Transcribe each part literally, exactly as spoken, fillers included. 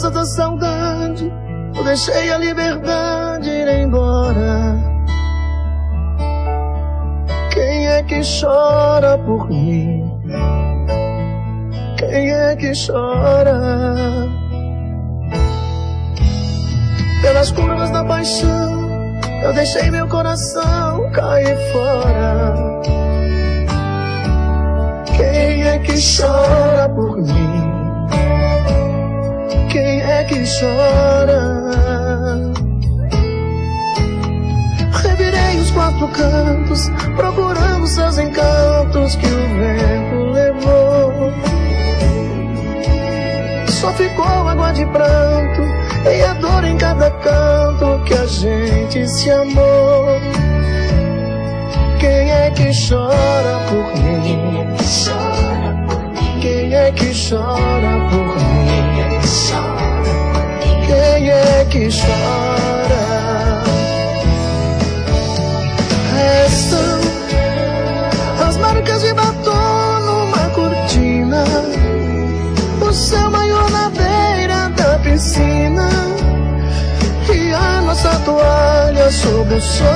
força da saudade, eu deixei a liberdade ir embora. Quem é que chora por mim? Quem é que chora? Pelas curvas da paixão, eu deixei meu coração cair fora. Quem é que chora por mim? Quem é que chora? Revirei os quatro cantos, procurando seus encantos que o vento levou. Só ficou água de pranto e a dor em cada canto que a gente se amou. Quem é que chora por mim? Quem é que chora por mim? Quem é que chora? Restam as marcas de batom numa cortina, o seu maior na beira da piscina e a nossa toalha sob o sol.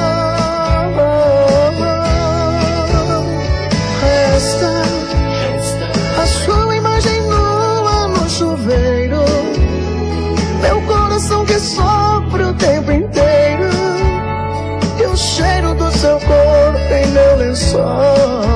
Resta a sua imagem nua no chuveiro, meu coração que sofre o tempo inteiro e o cheiro do seu corpo em meu lençol.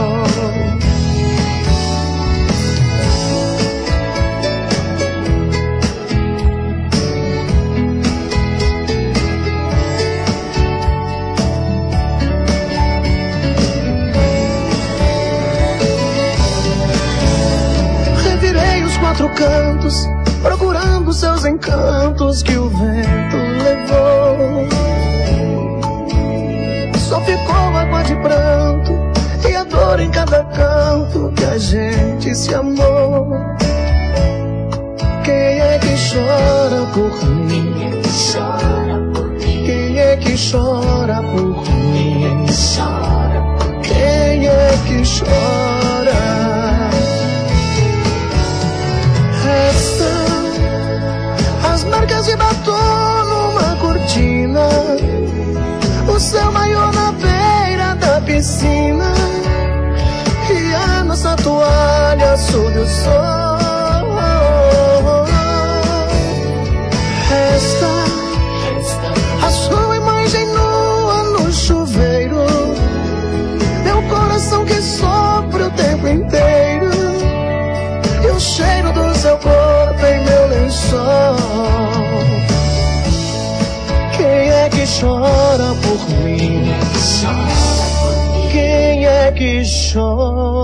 Quatro cantos, procurando seus encantos que o vento levou. Só ficou água de pranto e a dor em cada canto que a gente se amou. Quem é que chora por mim? Quem é que chora por mim? Quem é que chora? Restam as marcas de batom numa cortina, o céu maior na beira da piscina e a nossa toalha sob o sol. Resta a sua imagem nua no chuveiro, meu coração que sofre o tempo inteiro e o cheiro do seu corpo em meu lençol. Quem é que chora por mim? Quem é que chora?